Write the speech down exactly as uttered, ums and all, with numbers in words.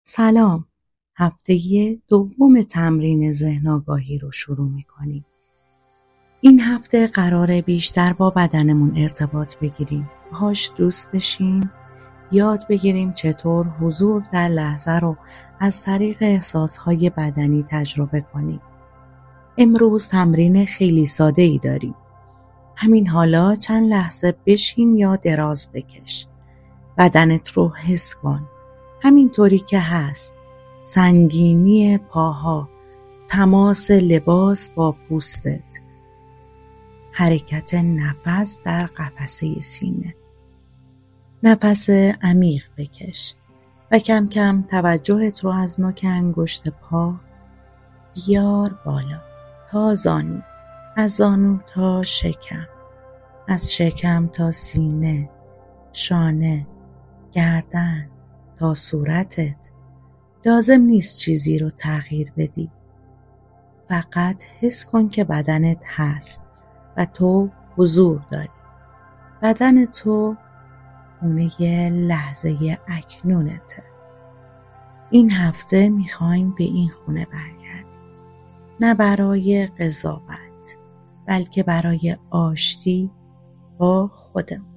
سلام. هفته دوم تمرین ذهن آگاهی رو شروع می‌کنیم. این هفته قراره بیشتر با بدنمون ارتباط بگیریم. باهاش دوست بشیم، یاد بگیریم چطور حضور در لحظه رو از طریق احساسهای بدنی تجربه کنیم. امروز تمرین خیلی ساده‌ای داریم. همین حالا چند لحظه بشین یا دراز بکش. بدنت رو حس کن. همینطوری که هست. سنگینی پاها، تماس لباس با پوستت، حرکت نفس در قفسه سینه. نفس عمیق بکش و کم کم توجهت رو از نوک انگشت پا بیار بالا تا زانو، از زانو تا شکم، از شکم تا سینه، شانه، گردن تا صورتت. لازم نیست چیزی رو تغییر بدی. فقط حس کن که بدنت هست و تو حضور داری. بدن تو خونه یه لحظه اکنونته. این هفته میخوایم به این خونه برگردیم. نه برای قضاوت، بلکه برای آشتی با خودمون.